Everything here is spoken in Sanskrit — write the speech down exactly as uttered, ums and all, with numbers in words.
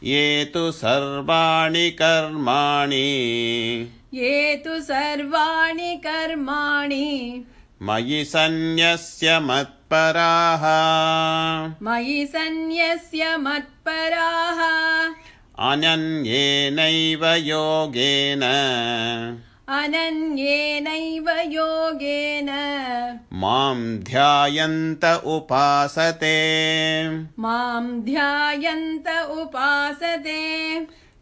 ये तु सर्वाणि कर्माणि ये तु सर्वाणि कर्माणि मयि सन्न्यस्य मत्पराः मयि सन्न्यस्य मत्पराः अनन्येनैव योगेन अनन्येनैव योगेन मां ध्यायन्त उपासते मां ध्यायन्त उपासते